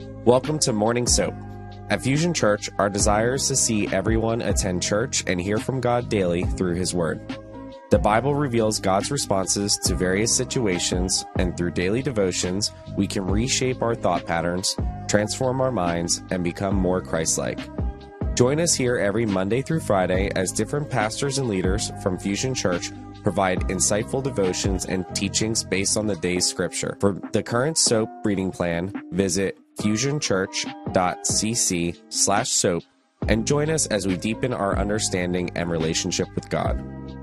Welcome to Morning Soap. At Fusion Church, our desire is to see everyone attend church and hear from God daily through His Word. The Bible reveals God's responses to various situations, and through daily devotions, we can reshape our thought patterns, transform our minds, and become more Christ-like. Join us here every Monday through Friday as different pastors and leaders from Fusion Church provide insightful devotions and teachings based on the day's scripture. For the current soap reading plan, visit fusionchurch.cc/soap and join us as we deepen our understanding and relationship with God.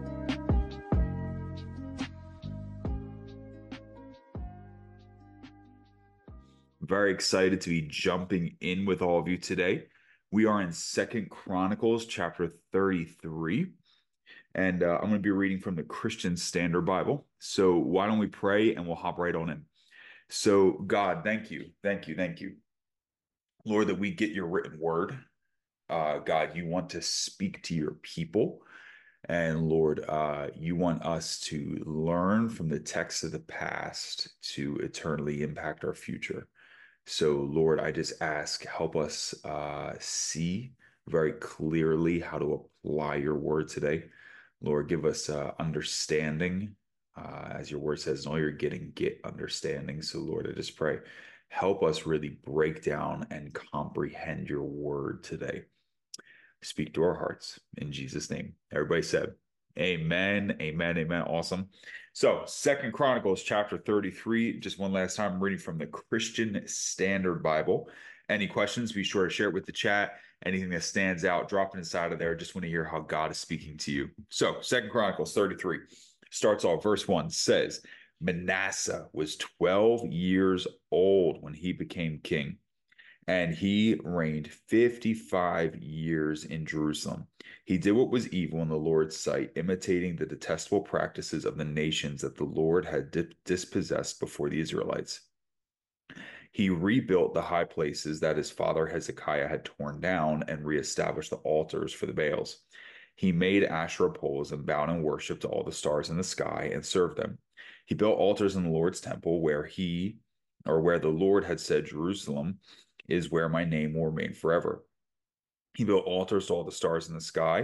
Very excited to be jumping in with all of you today. We are in 2 Chronicles chapter 33, and I'm going to be reading from the Christian Standard Bible. So why don't we pray and we'll hop right on in. So God, thank you. Lord, that we get your written word. God, you want to speak to your people. And Lord, you want us to learn from the texts of the past to eternally impact our future. So Lord, I just ask, help us see very clearly how to apply your word today. Lord, give us understanding. As your word says, in all you're getting, get understanding. So Lord, I just pray, help us really break down and comprehend your word today. Speak to our hearts in Jesus' name. Everybody said, amen, amen, amen. Awesome. So 2 Chronicles chapter 33, just one last time, I'm reading from the Christian Standard Bible. Any questions, be sure to share it with the chat. Anything that stands out, drop it inside of there. Just want to hear how God is speaking to you. So 2 Chronicles 33 starts off, verse 1 says, Manasseh was 12 years old when he became king, and he reigned 55 years in Jerusalem. He did what was evil in the Lord's sight, imitating the detestable practices of the nations that the Lord had dispossessed before the Israelites. He rebuilt the high places that his father Hezekiah had torn down and reestablished the altars for the Baals. He made Asherah poles and bowed in worship to all the stars in the sky and served them. He built altars in the Lord's temple where the Lord had said, Jerusalem is where my name will remain forever. He built altars to all the stars in the sky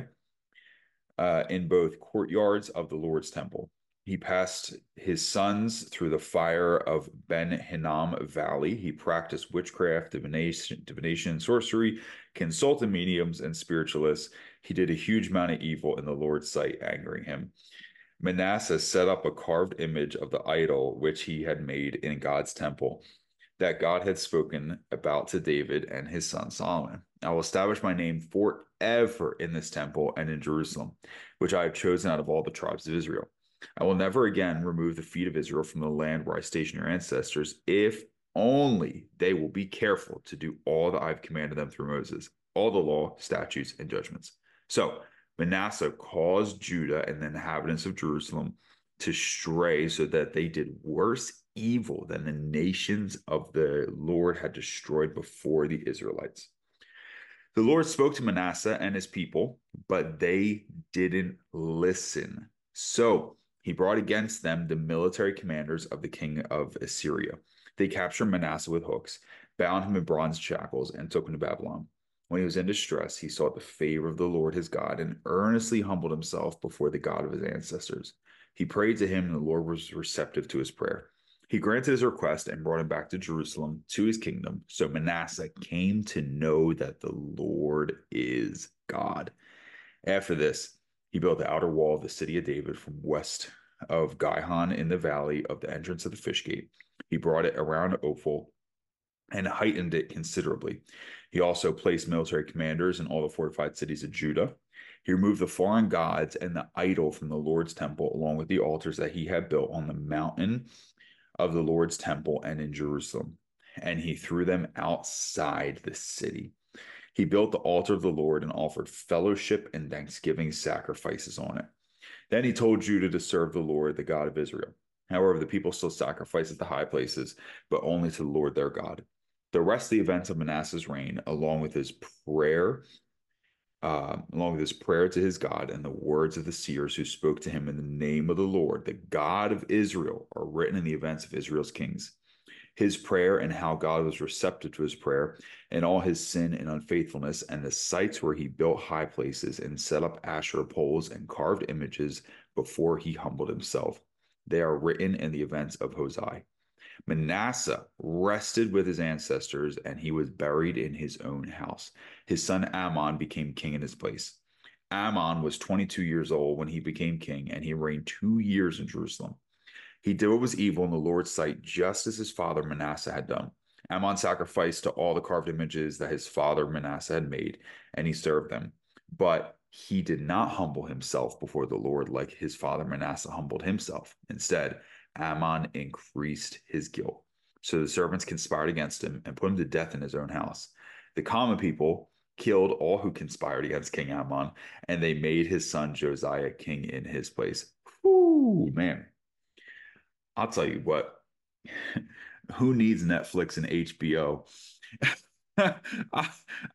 in both courtyards of the Lord's temple. He passed his sons through the fire of Ben Hinnom Valley. He practiced witchcraft, divination, sorcery, consulted mediums, and spiritualists. He did a huge amount of evil in the Lord's sight, angering him. Manasseh set up a carved image of the idol which he had made in God's temple, that God had spoken about to David and his son Solomon. I will establish my name forever in this temple and in Jerusalem, which I have chosen out of all the tribes of Israel. I will never again remove the feet of Israel from the land where I stationed your ancestors, if only they will be careful to do all that I've commanded them through Moses, all the law, statutes, and judgments. So Manasseh caused Judah and the inhabitants of Jerusalem to stray so that they did worse evil than the nations of the Lord had destroyed before the Israelites. The Lord spoke to Manasseh and his people, but they didn't listen. So he brought against them the military commanders of the king of Assyria. They captured Manasseh with hooks, bound him in bronze shackles, and took him to Babylon. When he was in distress, he sought the favor of the Lord his God and earnestly humbled himself before the God of his ancestors. He prayed to him, and the Lord was receptive to his prayer. He granted his request and brought him back to Jerusalem, to his kingdom. So Manasseh came to know that the Lord is God. After this, he built the outer wall of the city of David from west of Gihon in the valley of the entrance of the fish gate. He brought it around Ophel and heightened it considerably. He also placed military commanders in all the fortified cities of Judah. He removed the foreign gods and the idol from the Lord's temple, along with the altars that he had built on the mountain of the Lord's temple and in Jerusalem, and he threw them outside the city. He built the altar of the Lord and offered fellowship and thanksgiving sacrifices on it. Then he told Judah to serve the Lord, the God of Israel. However, the people still sacrificed at the high places, but only to the Lord their God. The rest of the events of Manasseh's reign, along with his prayer to his God and the words of the seers who spoke to him in the name of the Lord, the God of Israel, are written in the events of Israel's kings. his prayer and how God was receptive to his prayer, and all his sin and unfaithfulness, and the sites where he built high places and set up Asherah poles and carved images before he humbled himself. They are written in the events of Hosea. Manasseh rested with his ancestors, and he was buried in his own house. His son Amon became king in his place. Amon was 22 years old when he became king, and he reigned 2 years in Jerusalem. He did what was evil in the Lord's sight, just as his father Manasseh had done. Amon sacrificed to all the carved images that his father Manasseh had made, and he served them. But he did not humble himself before the Lord like his father Manasseh humbled himself. Instead, Amon increased his guilt. So the servants conspired against him and put him to death in his own house. The common people killed all who conspired against King Amon, and they made his son Josiah king in his place. Whoo, man. I'll tell you what, who needs Netflix and HBO? I,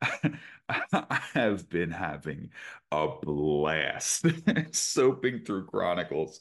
I have been having a blast soaping through Chronicles.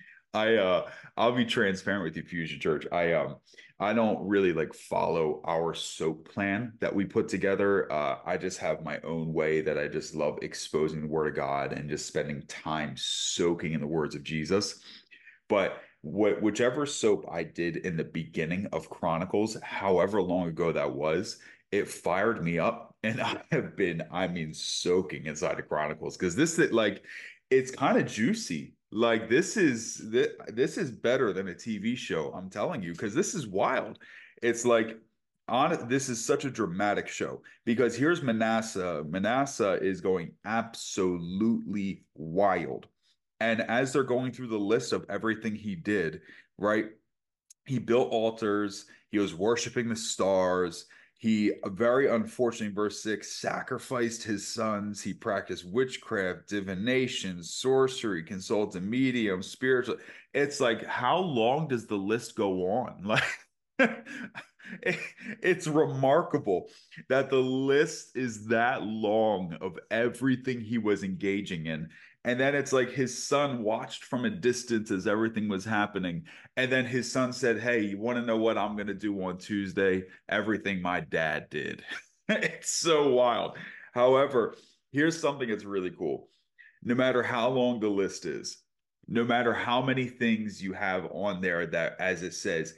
I'll be transparent with you, Fusion Church. I don't really like follow our soap plan that we put together. I just have my own way that I just love exposing the word of God and just spending time soaking in the words of Jesus. But whichever soap I did in the beginning of Chronicles, however long ago that was, it fired me up, and I have been, I mean, soaking inside of Chronicles because it's kind of juicy. Like this is better than a TV show, I'm telling you, because this is wild. It's like on this is such a dramatic show because here's Manasseh. Manasseh is going absolutely wild. And as they're going through the list of everything he did, right? He built altars, he was worshiping the stars. He, very unfortunately, verse 6, sacrificed his sons. He practiced witchcraft, divination, sorcery, consulted mediums, spiritual. It's like, how long does the list go on? Like, it's remarkable that the list is that long of everything he was engaging in. And then it's like his son watched from a distance as everything was happening. And then his son said, "Hey, you want to know what I'm going to do on Tuesday? Everything my dad did." It's so wild. However, here's something that's really cool. No matter how long the list is, no matter how many things you have on there that, as it says,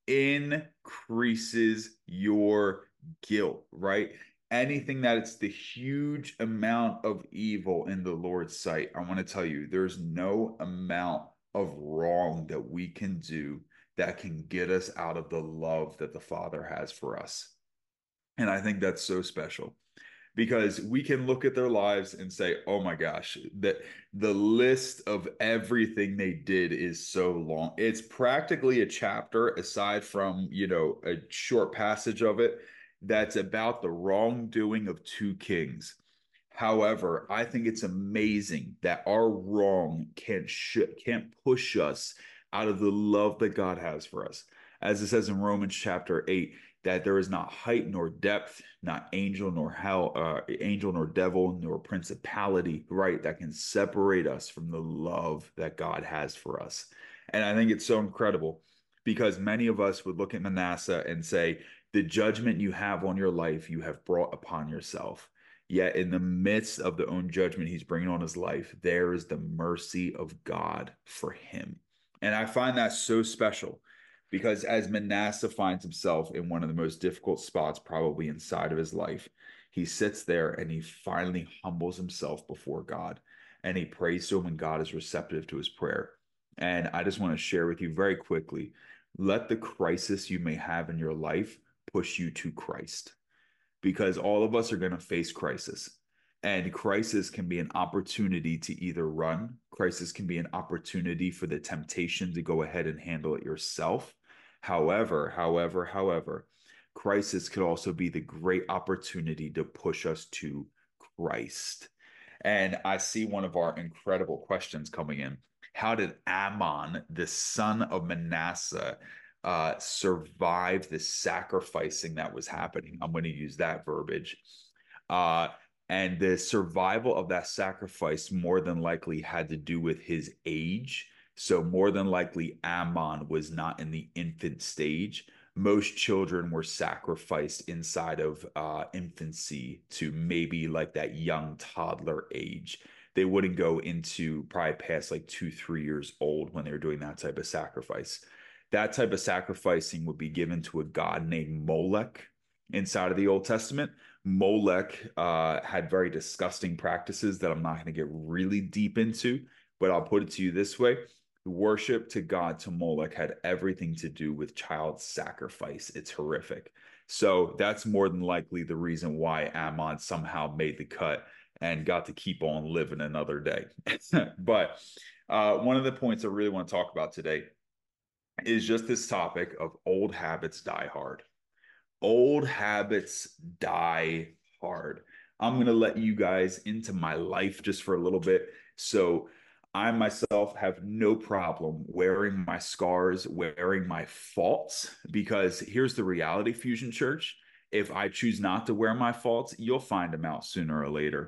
increases your guilt, right? Anything that it's the huge amount of evil in the Lord's sight, I want to tell you, there's no amount of wrong that we can do that can get us out of the love that the Father has for us. And I think that's so special because we can look at their lives and say, "Oh my gosh, that the list of everything they did is so long." It's practically a chapter aside from, a short passage of it that's about the wrongdoing of two kings. However, I think it's amazing that our wrong can't push us out of the love that God has for us. As it says in Romans chapter 8, that there is not height nor depth, not angel nor hell, angel nor devil, nor principality, right, that can separate us from the love that God has for us. And I think it's so incredible because many of us would look at Manasseh and say, the judgment you have on your life, you have brought upon yourself. Yet in the midst of the own judgment he's bringing on his life, there is the mercy of God for him. And I find that so special because as Manasseh finds himself in one of the most difficult spots probably inside of his life, he sits there and he finally humbles himself before God and he prays to him and God is receptive to his prayer. And I just want to share with you very quickly, let the crisis you may have in your life push you to Christ because all of us are going to face crisis. And crisis can be an opportunity to either run, crisis can be an opportunity for the temptation to go ahead and handle it yourself. However, crisis could also be the great opportunity to push us to Christ. And I see one of our incredible questions coming in. How did Ammon, the son of Manasseh, survive the sacrificing that was happening? I'm going to use that verbiage. Uh, and the survival of that sacrifice more than likely had to do with his age. So more than likely, Ammon was not in the infant stage, most children were sacrificed inside of infancy to maybe like that young toddler age. They wouldn't go into probably past like 2, 3 years old when they were doing that type of sacrifice. That type of sacrificing would be given to a god named Molech inside of the Old Testament. Molech had very disgusting practices that I'm not going to get really deep into, but I'll put it to you this way. Worship to God, to Molech, had everything to do with child sacrifice. It's horrific. So that's more than likely the reason why Ammon somehow made the cut and got to keep on living another day. But one of the points I really want to talk about today is just this topic of old habits die hard. Old habits die hard. I'm going to let you guys into my life just for a little bit. So, I myself have no problem wearing my scars, wearing my faults, because here's the reality, Fusion Church. If I choose not to wear my faults, you'll find them out sooner or later.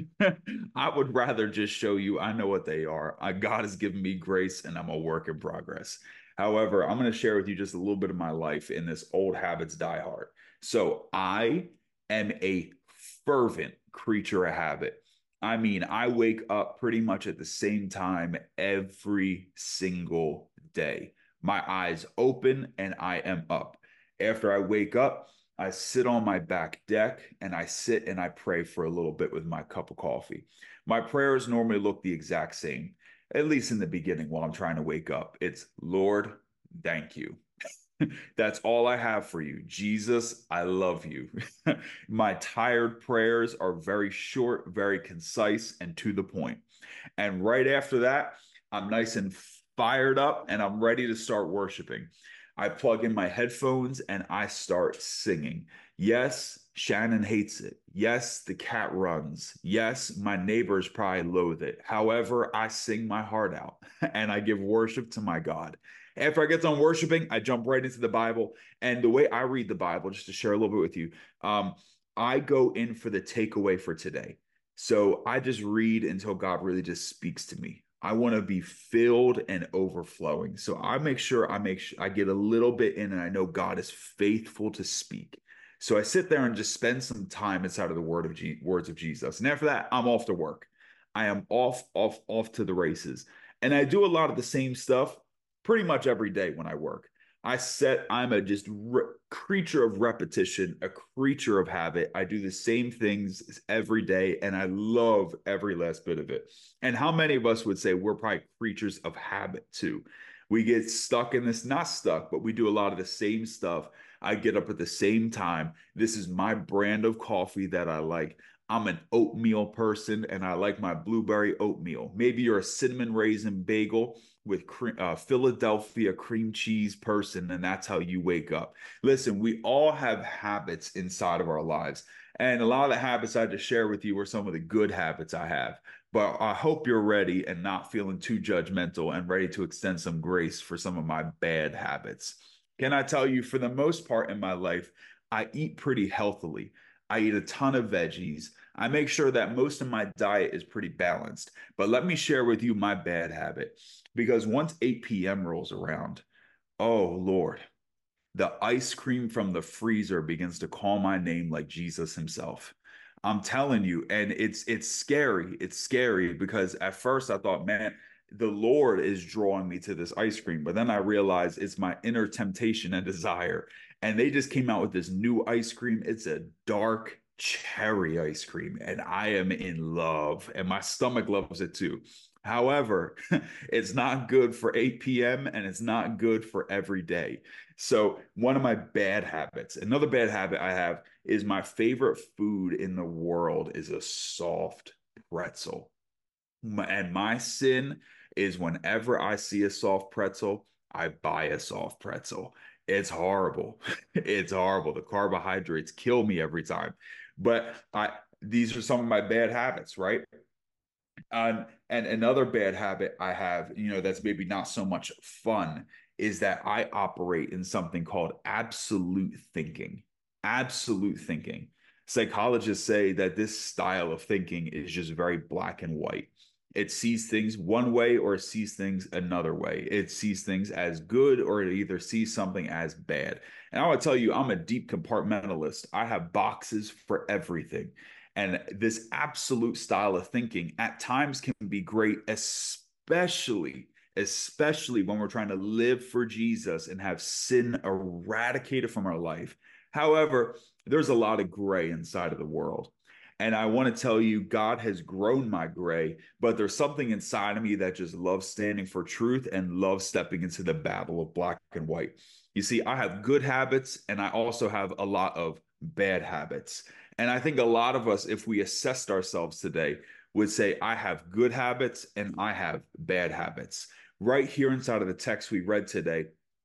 I would rather just show you I know what they are. God has given me grace and I'm a work in progress. However, I'm going to share with you just a little bit of my life in this old habits die hard. So I am a fervent creature of habit. I mean, I wake up pretty much at the same time every single day. My eyes open and I am up. After I wake up, I sit on my back deck and I sit and I pray for a little bit with my cup of coffee. My prayers normally look the exact same, at least in the beginning while I'm trying to wake up. It's Lord, thank you. That's all I have for you. Jesus, I love you. My tired prayers are very short, very concise, and to the point. And right after that, I'm nice and fired up and I'm ready to start worshiping. I plug in my headphones and I start singing. Yes, Shannon hates it. Yes, the cat runs. Yes, my neighbors probably loathe it. However, I sing my heart out and I give worship to my God. After I get done worshiping, I jump right into the Bible. And the way I read the Bible, just to share a little bit with you, I go in for the takeaway for today. So I just read until God really just speaks to me. I want to be filled and overflowing. So I make sure I get a little bit in and I know God is faithful to speak. So I sit there and just spend some time inside of the words of Jesus. And after that, I'm off to work. I am off to the races. And I do a lot of the same stuff pretty much every day when I work. I'm a just creature of repetition, a creature of habit. I do the same things every day and I love every last bit of it. And how many of us would say we're probably creatures of habit too? We get stuck in this, not stuck, but we do a lot of the same stuff. I get up at the same time. This is my brand of coffee that I like. I'm an oatmeal person and I like my blueberry oatmeal. Maybe you're a cinnamon raisin bagel with Philadelphia cream cheese person, and that's how you wake up. Listen, we all have habits inside of our lives. And a lot of the habits I just share with you are some of the good habits I have. But I hope you're ready and not feeling too judgmental and ready to extend some grace for some of my bad habits. Can I tell you, for the most part in my life, I eat pretty healthily. I eat a ton of veggies. I make sure that most of my diet is pretty balanced. But let me share with you my bad habit. Because once 8 p.m. rolls around, oh Lord, the ice cream from the freezer begins to call my name like Jesus himself. I'm telling you, and it's scary. It's scary because at first I thought, man, the Lord is drawing me to this ice cream, but then I realized it's my inner temptation and desire. And they just came out with this new ice cream. It's a dark cherry ice cream, and I am in love, and my stomach loves it too. However, it's not good for 8 p.m. and it's not good for every day. So, one of my bad habits, another bad habit I have is my favorite food in the world is a soft pretzel. And my sin is whenever I see a soft pretzel, I buy a soft pretzel. It's horrible. It's horrible. The carbohydrates kill me every time. But these are some of my bad habits, right? And another bad habit I have, that's maybe not so much fun, is that I operate in something called absolute thinking. Absolute thinking. Psychologists say that this style of thinking is just very black and white. It sees things one way or it sees things another way. It sees things as good or it either sees something as bad. And I would tell you, I'm a deep compartmentalist. I have boxes for everything. And this absolute style of thinking at times can be great, especially when we're trying to live for Jesus and have sin eradicated from our life. However, there's a lot of gray inside of the world. And I want to tell you, God has grown my gray, but there's something inside of me that just loves standing for truth and loves stepping into the battle of black and white. You see, I have good habits and I also have a lot of bad habits. And I think a lot of us, if we assessed ourselves today, would say, I have good habits and I have bad habits. Right here inside of the text we read today,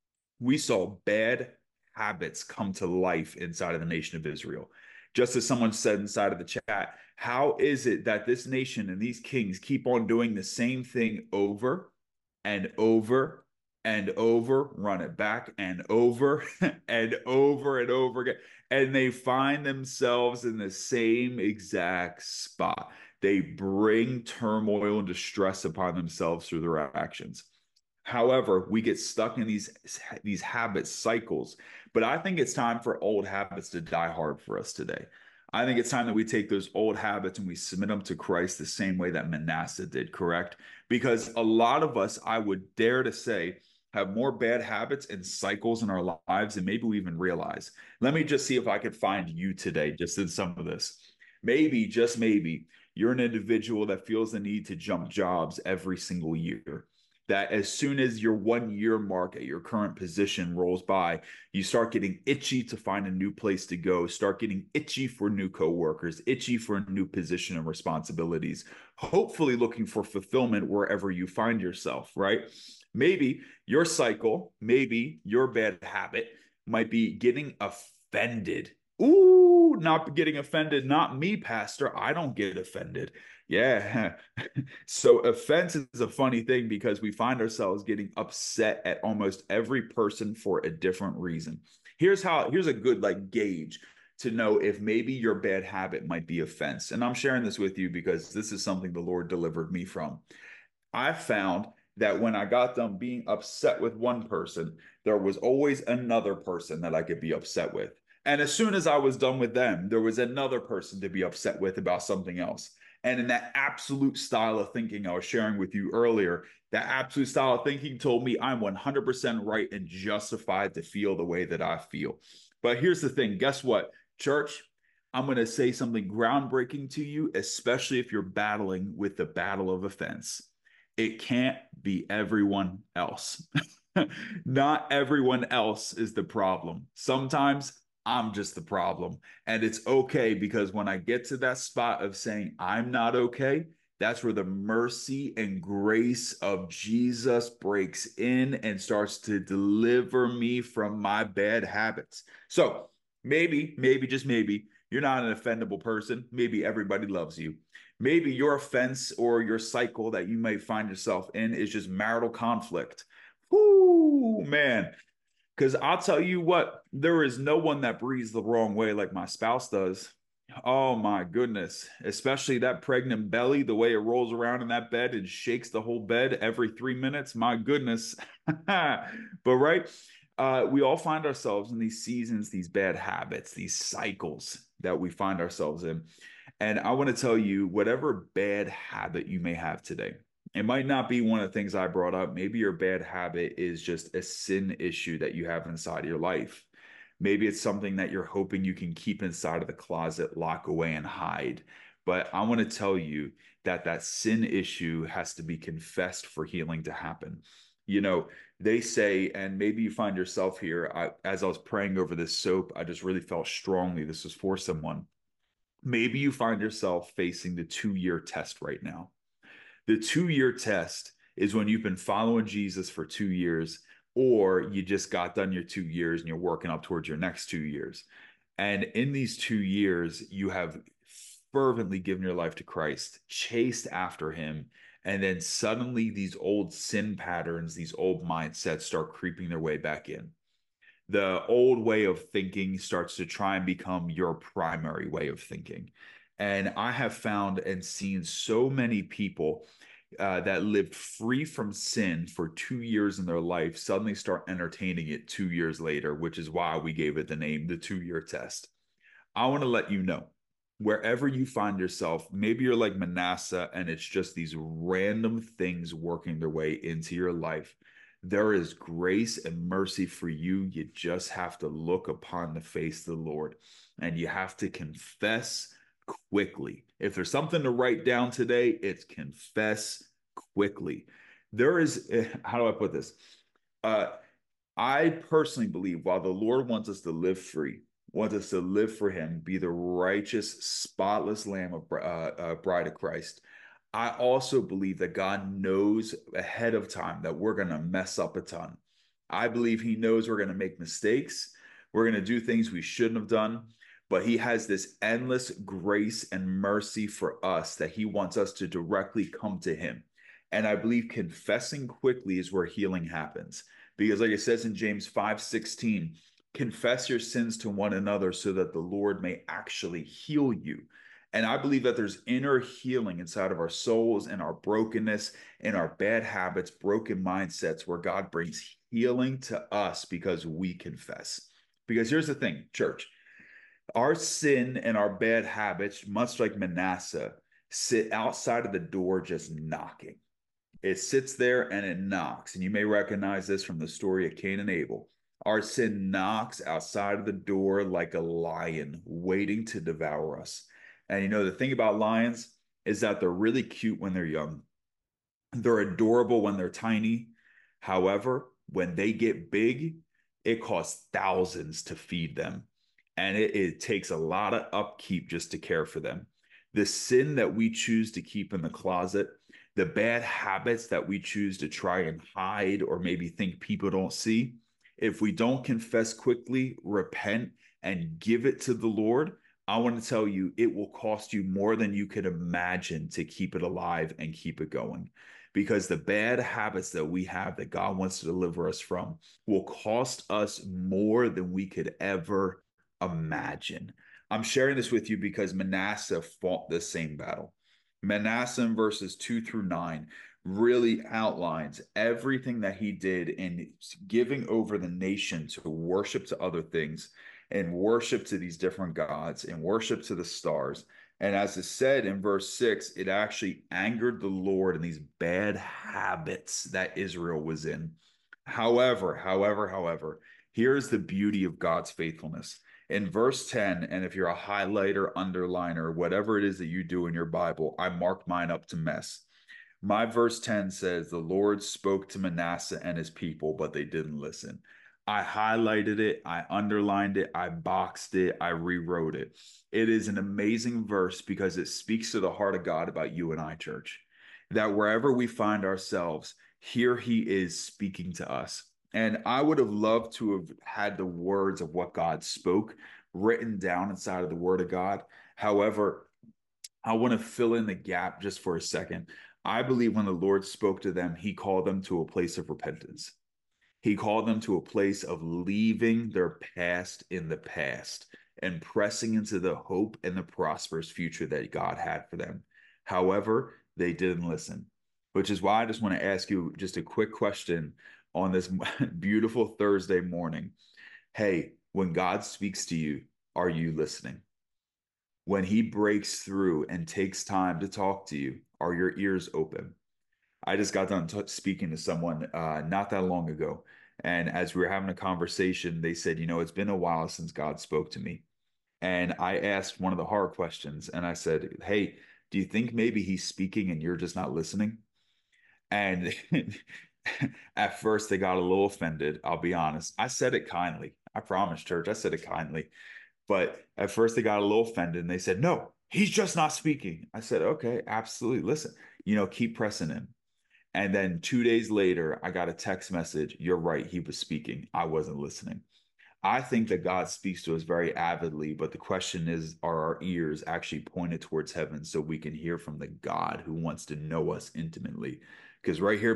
we saw bad habits come to life inside of the nation of Israel. Just as someone said inside of the chat, how is it that this nation and these kings keep on doing the same thing over and over and over, run it back and over and over and over again, and they find themselves in the same exact spot? They bring turmoil and distress upon themselves through their actions. However, we get stuck in these habit cycles. But I think it's time for old habits to die hard for us today. I think it's time that we take those old habits and we submit them to Christ the same way that Manasseh did, correct? Because a lot of us, I would dare to say, have more bad habits and cycles in our lives than maybe we even realize. Let me just see if I could find you today, just in some of this. Maybe, just maybe, you're an individual that feels the need to jump jobs every single year, that as soon as your 1 year mark at your current position rolls by, you start getting itchy to find a new place to go, start getting itchy for new coworkers, itchy for a new position and responsibilities, hopefully looking for fulfillment wherever you find yourself, right? Maybe your cycle, maybe your bad habit might be getting offended. Ooh, not getting offended. Not me, Pastor. I don't get offended. Yeah. So offense is a funny thing because we find ourselves getting upset at almost every person for a different reason. Here's a good like gauge to know if maybe your bad habit might be offense. And I'm sharing this with you because this is something the Lord delivered me from. I found that when I got done being upset with one person, there was always another person that I could be upset with. And as soon as I was done with them, there was another person to be upset with about something else. And in that absolute style of thinking I was sharing with you earlier, that absolute style of thinking told me I'm 100% right and justified to feel the way that I feel. But here's the thing, guess what, church? I'm going to say something groundbreaking to you, especially if you're battling with the battle of offense. It can't be everyone else. Not everyone else is the problem. Sometimes I'm just the problem. And it's okay because when I get to that spot of saying I'm not okay, that's where the mercy and grace of Jesus breaks in and starts to deliver me from my bad habits. So maybe, just maybe, you're not an offendable person. Maybe everybody loves you. Maybe your offense or your cycle that you might find yourself in is just marital conflict. Whoo, man. Because I'll tell you what, there is no one that breathes the wrong way like my spouse does. Oh my goodness. Especially that pregnant belly, the way it rolls around in that bed and shakes the whole bed every 3 minutes. My goodness. But right, we all find ourselves in these seasons, these bad habits, these cycles that we find ourselves in. And I want to tell you, whatever bad habit you may have today, it might not be one of the things I brought up. Maybe your bad habit is just a sin issue that you have inside of your life. Maybe it's something that you're hoping you can keep inside of the closet, lock away, and hide. But I want to tell you that that sin issue has to be confessed for healing to happen. You know, they say, and maybe you find yourself here, as I was praying over this soap, I just really felt strongly this was for someone. Maybe you find yourself facing the 2 year test right now. The 2 year test is when you've been following Jesus for 2 years, or you just got done your 2 years and you're working up towards your next 2 years. And in these 2 years, you have fervently given your life to Christ, chased after him. And then suddenly these old sin patterns, these old mindsets start creeping their way back in. The old way of thinking starts to try and become your primary way of thinking. And I have found and seen so many people that lived free from sin for 2 years in their life suddenly start entertaining it 2 years later, which is why we gave it the name the 2 year test. I want to let you know wherever you find yourself, maybe you're like Manasseh and it's just these random things working their way into your life. There is grace and mercy for you. You just have to look upon the face of the Lord and you have to confess quickly. If there's something to write down today, it's confess quickly. There is, how do I put this? Uh, I personally believe while the Lord wants us to live free, wants us to live for Him, be the righteous, spotless Lamb of Bride of Christ, I also believe that God knows ahead of time that we're going to mess up a ton. I believe He knows we're going to make mistakes. We're going to do things we shouldn't have done. But He has this endless grace and mercy for us that He wants us to directly come to Him. And I believe confessing quickly is where healing happens. Because like it says in James 5:16, confess your sins to one another so that the Lord may actually heal you. And I believe that there's inner healing inside of our souls and our brokenness and our bad habits, broken mindsets, where God brings healing to us because we confess. Because here's the thing, church, our sin and our bad habits, much like Manasseh, sit outside of the door just knocking. It sits there and it knocks. And you may recognize this from the story of Cain and Abel. Our sin knocks outside of the door like a lion waiting to devour us. And you know, the thing about lions is that they're really cute when they're young, they're adorable when they're tiny. However, when they get big, it costs thousands to feed them. And it takes a lot of upkeep just to care for them. The sin that we choose to keep in the closet, the bad habits that we choose to try and hide or maybe think people don't see, if we don't confess quickly, repent, and give it to the Lord, I want to tell you, it will cost you more than you could imagine to keep it alive and keep it going. Because the bad habits that we have that God wants to deliver us from will cost us more than we could ever imagine. I'm sharing this with you because Manasseh fought the same battle. Manasseh in verses 2 through 9 really outlines everything that he did in giving over the nation to worship to other things and worship to these different gods and worship to the stars. And as it said in verse 6, it actually angered the Lord in these bad habits that Israel was in. However, here's the beauty of God's faithfulness. In verse 10, and if you're a highlighter, underliner, whatever it is that you do in your Bible, I marked mine up to mess. My verse 10 says, the Lord spoke to Manasseh and his people, but they didn't listen. I highlighted it, I underlined it, I boxed it, I rewrote it. It is an amazing verse because it speaks to the heart of God about you and I, church. That wherever we find ourselves, here He is speaking to us. And I would have loved to have had the words of what God spoke written down inside of the Word of God. However, I want to fill in the gap just for a second. I believe when the Lord spoke to them, He called them to a place of repentance. He called them to a place of leaving their past in the past and pressing into the hope and the prosperous future that God had for them. However, they didn't listen, which is why I just want to ask you just a quick question on this beautiful Thursday morning. Hey, when God speaks to you, are you listening? When He breaks through and takes time to talk to you, are your ears open? I just got done speaking to someone not that long ago. And as we were having a conversation, they said, you know, it's been a while since God spoke to me. And I asked one of the hard questions and I said, hey, do you think maybe He's speaking and you're just not listening? And at first they got a little offended. I'll be honest. I said it kindly. I promise, church. I said it kindly. But at first they got a little offended and they said, no, He's just not speaking. I said, okay, absolutely. Listen, you know, keep pressing in. And then 2 days later, I got a text message. You're right. He was speaking. I wasn't listening. I think that God speaks to us very avidly, but the question is, are our ears actually pointed towards heaven so we can hear from the God who wants to know us intimately? Because right here,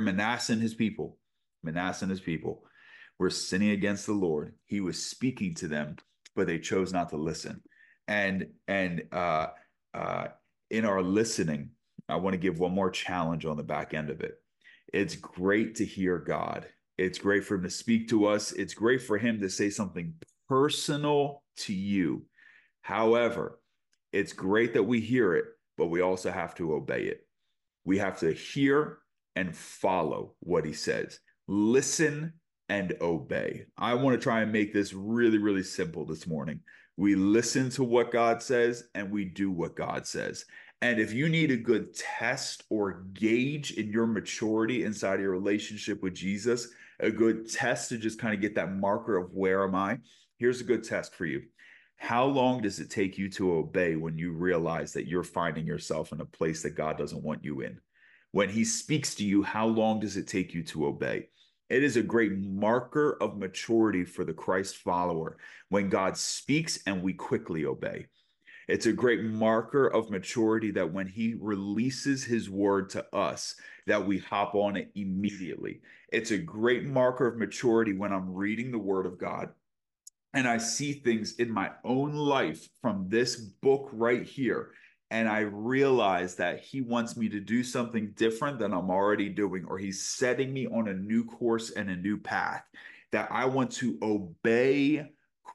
Manasseh and his people were sinning against the Lord. He was speaking to them, but they chose not to listen. And in our listening, I want to give one more challenge on the back end of it. It's great to hear God. It's great for him to speak to us. It's great for him to say something personal to you. However, it's great that we hear it, but we also have to obey it. We have to hear and follow what he says. Listen and obey. I want to try and make this really, really simple this morning. We listen to what God says and we do what God says. And if you need a good test or gauge in your maturity inside of your relationship with Jesus, a good test to just kind of get that marker of where am I? Here's a good test for you. How long does it take you to obey when you realize that you're finding yourself in a place that God doesn't want you in? When he speaks to you, how long does it take you to obey? It is a great marker of maturity for the Christ follower when God speaks and we quickly obey. It's a great marker of maturity that when he releases his word to us, that we hop on it immediately. It's a great marker of maturity when I'm reading the word of God and I see things in my own life from this book right here. And I realize that he wants me to do something different than I'm already doing, or he's setting me on a new course and a new path that I want to obey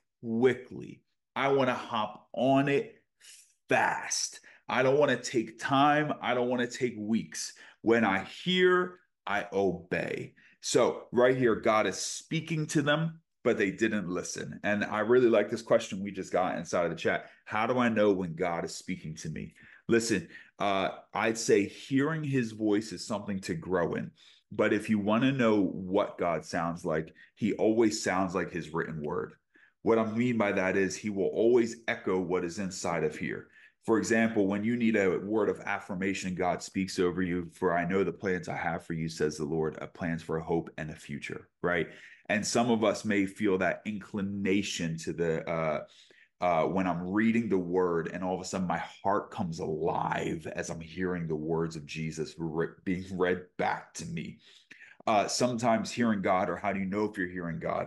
quickly. I want to hop on it fast. I don't want to take time. I don't want to take weeks. When I hear, I obey. So, right here, God is speaking to them, but they didn't listen. And I really like this question we just got inside of the chat. How do I know when God is speaking to me? Listen, I'd say hearing his voice is something to grow in. But if you want to know what God sounds like, he always sounds like his written word. What I mean by that is he will always echo what is inside of here. For example, when you need a word of affirmation, God speaks over you. For I know the plans I have for you, says the Lord, plans for a hope and a future, right? And some of us may feel that inclination to the when I'm reading the word, and all of a sudden my heart comes alive as I'm hearing the words of Jesus being read back to me. Sometimes hearing God, or how do you know if you're hearing God,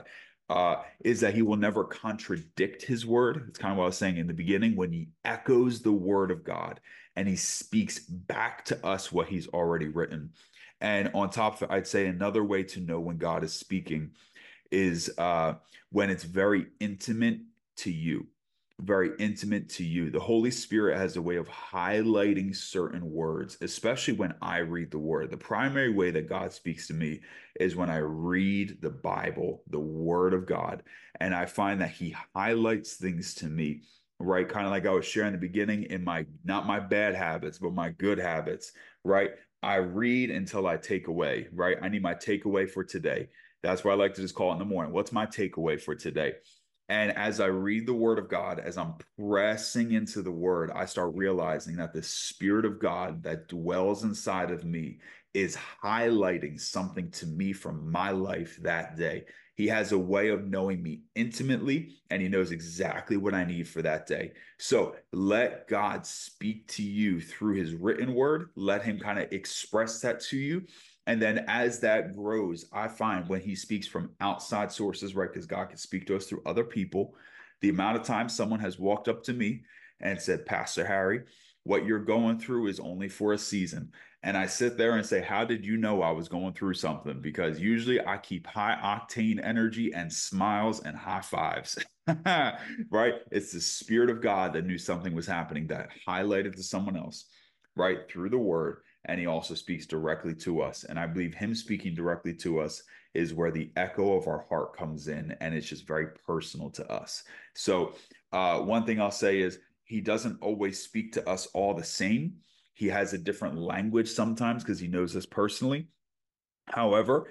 is that he will never contradict his word. It's kind of what I was saying in the beginning, when he echoes the word of God and he speaks back to us what he's already written. And on top of it, I'd say another way to know when God is speaking is when it's very intimate to you. Very intimate to you. The Holy Spirit has a way of highlighting certain words, especially when I read the word. The primary way that God speaks to me is when I read the Bible, the word of God, and I find that he highlights things to me, right? Kind of like I was sharing in the beginning, in my, not my bad habits, but my good habits, right? I read until I take away, right? I need my takeaway for today. That's why I like to just call it in the morning. What's my takeaway for today? And as I read the word of God, as I'm pressing into the word, I start realizing that the Spirit of God that dwells inside of me is highlighting something to me from my life that day. He has a way of knowing me intimately, and he knows exactly what I need for that day. So let God speak to you through his written word. Let him kind of express that to you. And then as that grows, I find when he speaks from outside sources, right? Because God can speak to us through other people. The amount of times someone has walked up to me and said, Pastor Harry, what you're going through is only for a season. And I sit there and say, how did you know I was going through something? Because usually I keep high octane energy and smiles and high fives, right? It's the Spirit of God that knew something was happening, that highlighted to someone else, right? Through the word. And he also speaks directly to us. And I believe him speaking directly to us is where the echo of our heart comes in, and it's just very personal to us. So one thing I'll say is he doesn't always speak to us all the same. He has a different language sometimes because he knows us personally. However,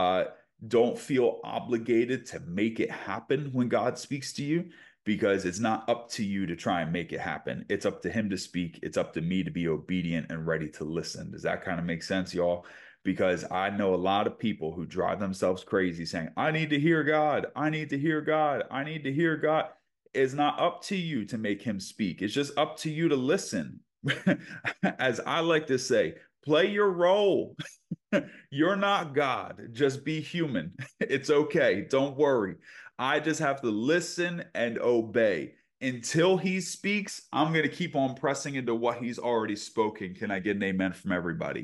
don't feel obligated to make it happen when God speaks to you, because it's not up to you to try and make it happen. It's up to him to speak. It's up to me to be obedient and ready to listen. Does that kind of make sense, y'all? Because I know a lot of people who drive themselves crazy saying, I need to hear God. I need to hear God. I need to hear God. It's not up to you to make him speak. It's just up to you to listen. As I like to say, play your role. You're not God. Just be human. It's okay. Don't worry. I just have to listen and obey. until he speaks, I'm going to keep on pressing into what he's already spoken. Can I get an amen from everybody?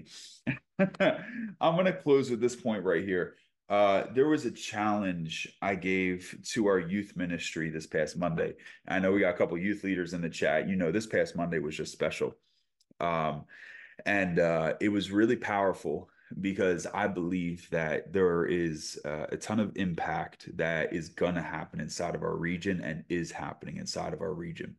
I'm going to close with this point right here. There was a challenge I gave to our youth ministry this past Monday. I know we got a couple youth leaders in the chat. You know, this past Monday was just special. Um, and it was really powerful because I believe that there is a ton of impact that is going to happen inside of our region and is happening inside of our region.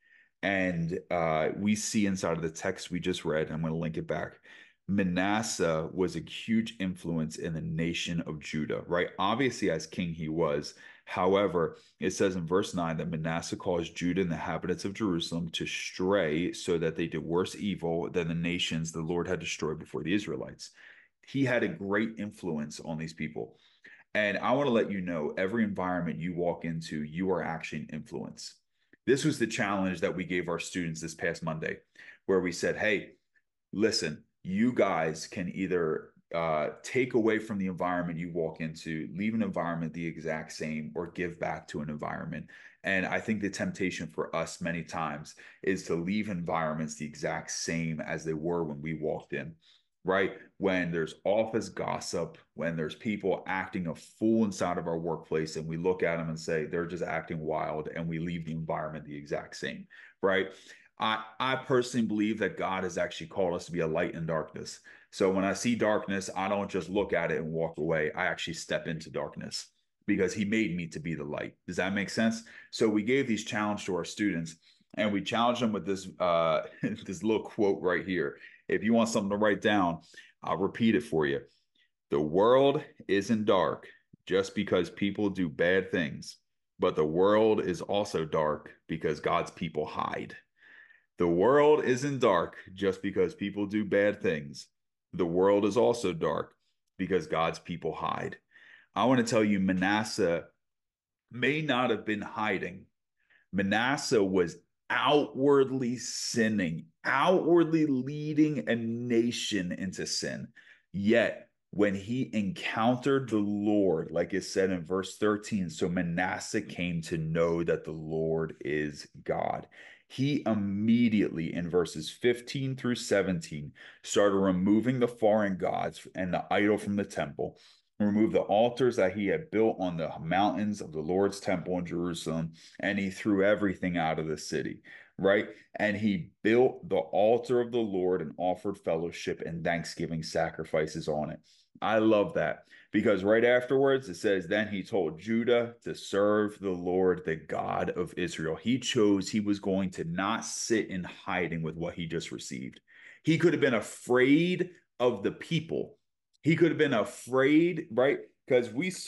And we see inside of the text we just read, I'm going to link it back. Manasseh was a huge influence in the nation of Judah, right? Obviously, as king, he was. However, it says in verse 9 that Manasseh caused Judah and the inhabitants of Jerusalem to stray so that they did worse evil than the nations the Lord had destroyed before the Israelites. He had a great influence on these people. And I want to let you know every environment you walk into, you are actually an influence. This was the challenge that we gave our students this past Monday, where we said, hey, listen, you guys can either take away from the environment you walk into, leave an environment the exact same, or give back to an environment. And I think the temptation for us many times is to leave environments the exact same as they were when we walked in, right? When there's office gossip, when there's people acting a fool inside of our workplace, and we look at them and say, they're just acting wild, and we leave the environment the exact same, right? I personally believe that God has actually called us to be a light in darkness. So when I see darkness, I don't just look at it and walk away. I actually step into darkness because he made me to be the light. Does that make sense? So we gave these challenges to our students, and we challenged them with this this little quote right here. If you want something to write down, I'll repeat it for you. The world isn't dark just because people do bad things, but the world is also dark because God's people hide. The world isn't dark just because people do bad things. The world is also dark because God's people hide. I want to tell you, Manasseh may not have been hiding. Manasseh was outwardly sinning, outwardly leading a nation into sin. Yet, when he encountered the Lord, like it said in verse 13, so Manasseh came to know that the Lord is God. He immediately, in verses 15 through 17, started removing the foreign gods and the idol from the temple, removed the altars that he had built on the mountains of the Lord's temple in Jerusalem, and he threw everything out of the city, right? And he built the altar of the Lord and offered fellowship and thanksgiving sacrifices on it. I love that because right afterwards it says, then he told Judah to serve the Lord, the God of Israel. He chose he was going to not sit in hiding with what he just received. He could have been afraid of the people. He could have been afraid, right? Because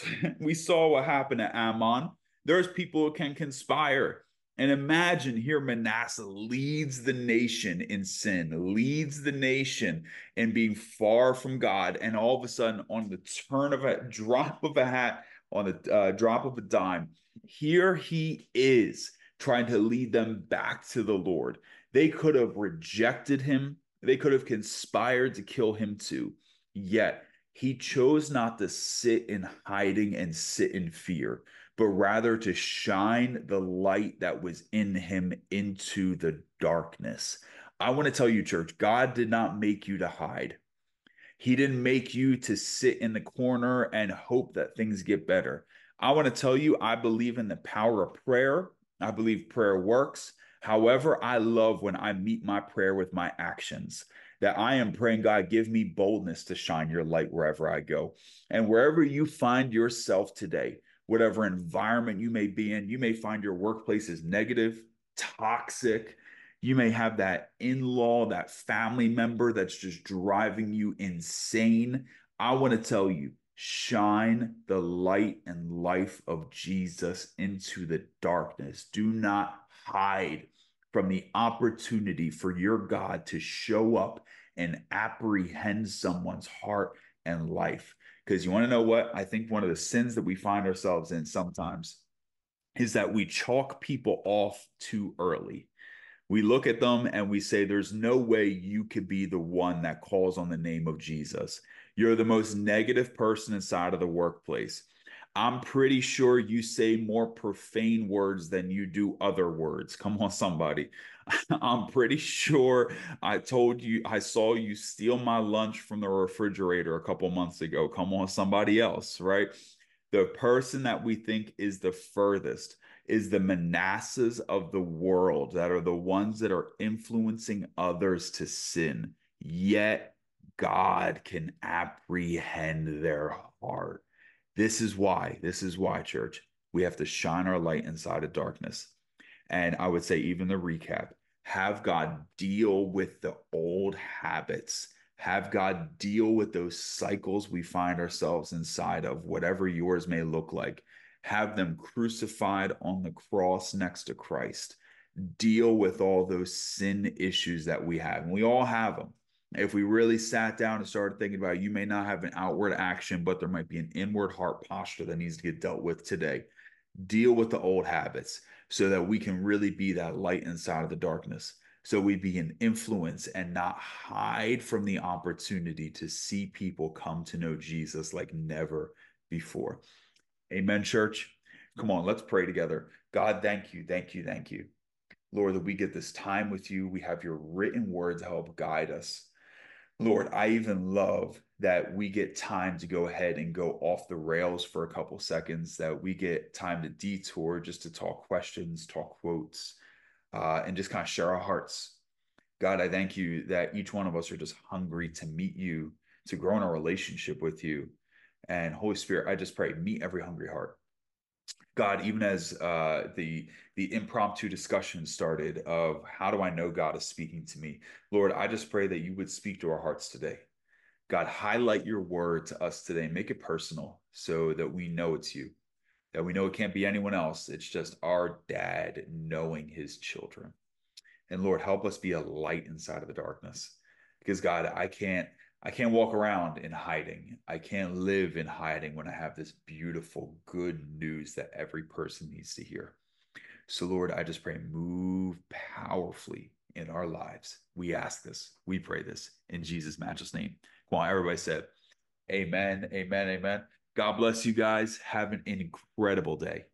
we saw what happened to Ammon. There's people who can conspire. And imagine here Manasseh leads the nation in sin, leads the nation in being far from God. And all of a sudden, on the turn of a drop of a hat, on the drop of a dime, here he is trying to lead them back to the Lord. They could have rejected him. They could have conspired to kill him too. Yet he chose not to sit in hiding and sit in fear, but rather to shine the light that was in him into the darkness. I want to tell you, church, God did not make you to hide. He didn't make you to sit in the corner and hope that things get better. I want to tell you, I believe in the power of prayer. I believe prayer works. However, I love when I meet my prayer with my actions, that I am praying, God, give me boldness to shine your light wherever I go. And wherever you find yourself today, whatever environment you may be in, you may find your workplace is negative, toxic. You may have that in-law, that family member that's just driving you insane. I want to tell you, shine the light and life of Jesus into the darkness. Do not hide from the opportunity for your God to show up and apprehend someone's heart and life. Because you want to know what? I think one of the sins that we find ourselves in sometimes is that we chalk people off too early. We look at them and we say, there's no way you could be the one that calls on the name of Jesus. You're the most negative person inside of the workplace. I'm pretty sure you say more profane words than you do other words. Come on, somebody. I'm pretty sure I saw you steal my lunch from the refrigerator a couple months ago. Come on, somebody else, right? The person that we think is the furthest is the Manassehs of the world that are the ones that are influencing others to sin. Yet God can apprehend their heart. This is why, church, we have to shine our light inside of darkness. And I would say, even the recap, have God deal with the old habits. Have God deal with those cycles we find ourselves inside of, whatever yours may look like. Have them crucified on the cross next to Christ. Deal with all those sin issues that we have. And we all have them. If we really sat down and started thinking about it, you may not have an outward action, but there might be an inward heart posture that needs to get dealt with today. Deal with the old habits so that we can really be that light inside of the darkness. So we be an influence and not hide from the opportunity to see people come to know Jesus like never before. Amen, church. Come on, let's pray together. God, thank you, thank you, thank you. Lord, that we get this time with you. We have your written words help guide us. Lord, I even love that we get time to go ahead and go off the rails for a couple seconds, that we get time to detour just to talk questions, talk quotes, and just kind of share our hearts. God, I thank you that each one of us are just hungry to meet you, to grow in our relationship with you. And Holy Spirit, I just pray, meet every hungry heart. God, even as the impromptu discussion started of how do I know God is speaking to me, Lord, I just pray that you would speak to our hearts today. God, highlight your word to us today, make it personal so that we know it's you, that we know it can't be anyone else. It's just our dad knowing his children. And Lord, help us be a light inside of the darkness. Because God, I can't walk around in hiding. I can't live in hiding when I have this beautiful good news that every person needs to hear. So Lord, I just pray move powerfully in our lives. We ask this. We pray this in Jesus' matchless name. Come on, everybody said, amen, amen, amen. God bless you guys. Have an incredible day.